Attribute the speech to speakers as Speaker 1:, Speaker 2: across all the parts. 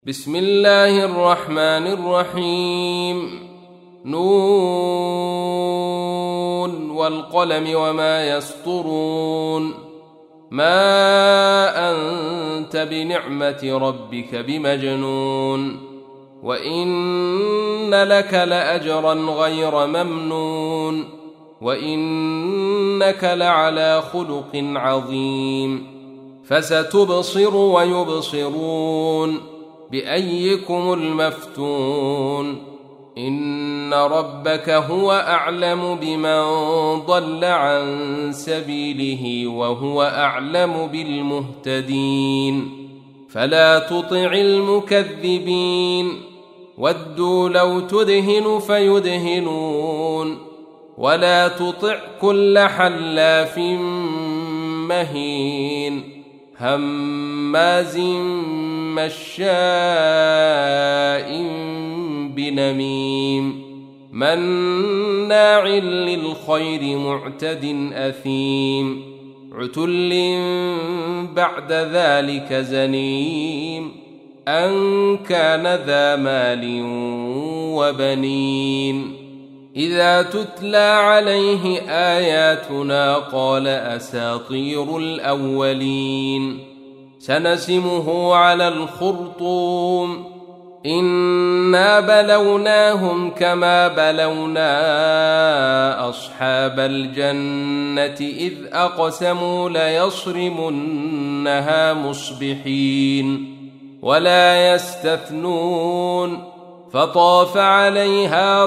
Speaker 1: بسم الله الرحمن الرحيم. نون والقلم وما يسطرون. ما أنت بنعمة ربك بمجنون، وإن لك لأجرا غير ممنون، وإنك لعلى خلق عظيم. فستبصر ويبصرون بأيكم المفتون. إن ربك هو أعلم بمن ضل عن سبيله وهو أعلم بالمهتدين. فلا تطع المكذبين، ودوا لو تدهن فيدهنون. ولا تطع كل حلاف مهين هماز مشاء بنميم مناع للخير معتد أثيم عتل بعد ذلك زنيم أن كان ذا مال وبنين. إذا تتلى عليه آياتنا قال أساطير الأولين. سنسمه على الخرطوم. إنا بلوناهم كما بلونا أصحاب الجنة إذ أقسموا ليصرمنها مصبحين ولا يستثنون. فطاف عليها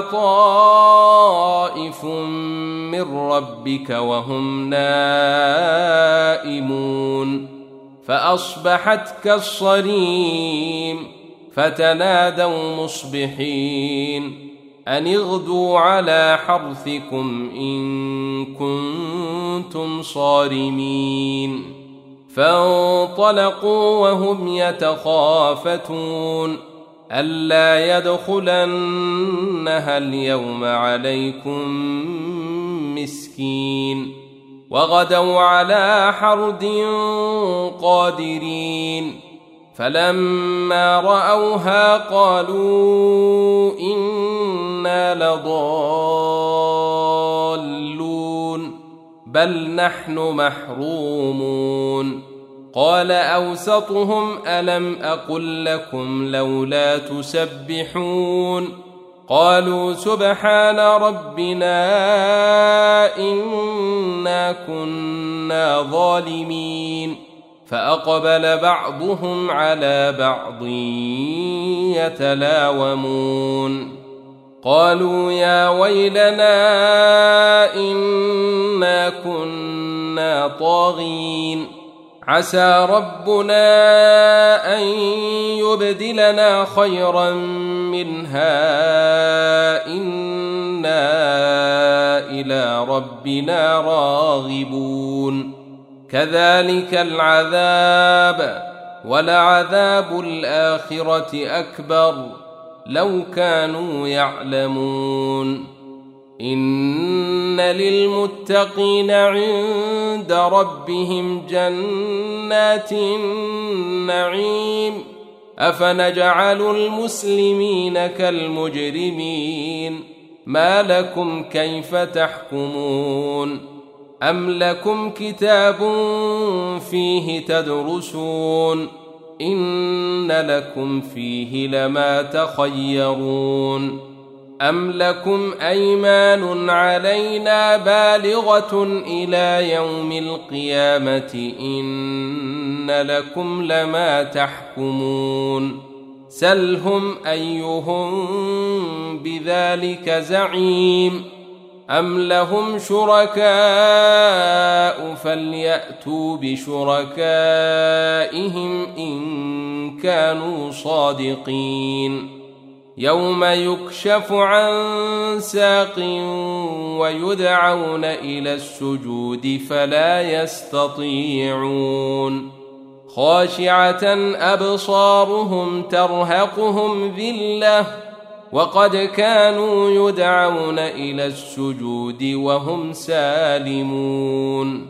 Speaker 1: طائف من ربك وهم نائمون فأصبحت كالصريم. فتنادوا مصبحين أن اغدوا على حرثكم إن كنتم صارمين. فانطلقوا وهم يتخافتون ألا يدخلنها اليوم عليكم مسكين. وغدوا على حرد قادرين. فلما رأوها قالوا إنا لضالون بل نحن محرومون. قال أوسطهم ألم أقل لكم لولا تسبحون. قالوا سبحان ربنا إنا كنا ظالمين. فأقبل بعضهم على بعض يتلاومون. قالوا يا ويلنا إنا كنا طاغين. عسى ربنا أن يبدلنا خيرا منها إنا إلى ربنا راغبون. كذلك العذاب ولعذاب الآخرة أكبر لو كانوا يعلمون. إن للمتقين عند ربهم جنات النعيم. أفنجعل المسلمين كالمجرمين ما لكم كيف تحكمون. أم لكم كتاب فيه تدرسون إن لكم فيه لما تخيرون. أم لكم أيمان علينا بالغة إلى يوم القيامة إن لكم لما تحكمون. سلهم أيهم بذلك زعيم. أم لهم شركاء فليأتوا بشركائهم إن كانوا صادقين. يوم يكشف عن ساق ويدعون إلى السجود فلا يستطيعون. خاشعة أبصارهم ترهقهم ذلة وقد كانوا يدعون إلى السجود وهم سالمون.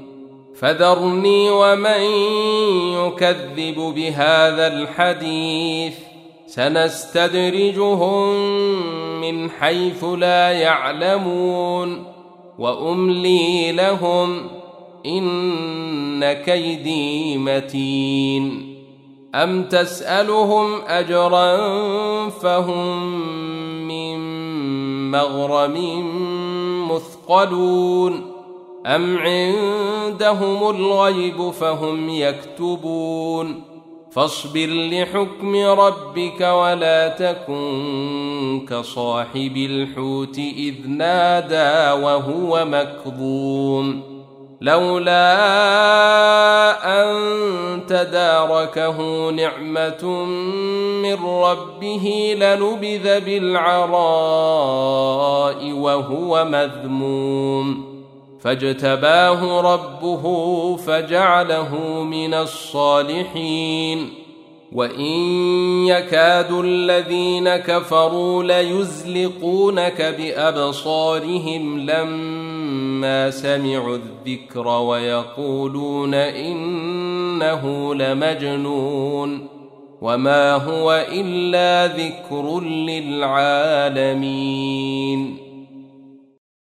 Speaker 1: فذرني ومن يكذب بهذا الحديث سنستدرجهم من حيث لا يعلمون وأملي لهم إن كيدي متين أم تسألهم أجرا فهم من مغرم مثقلون أم عندهم الغيب فهم يكتبون فاصبر لحكم ربك ولا تكن كصاحب الحوت إذ نادى وهو مكظوم لولا أن تداركه نعمة من ربه لنبذ بالعراء وهو مذموم فاجتباه ربه فجعله من الصالحين وإن يكاد الذين كفروا ليزلقونك بأبصارهم لما سمعوا الذكر ويقولون إنه لمجنون وما هو إلا ذكر للعالمين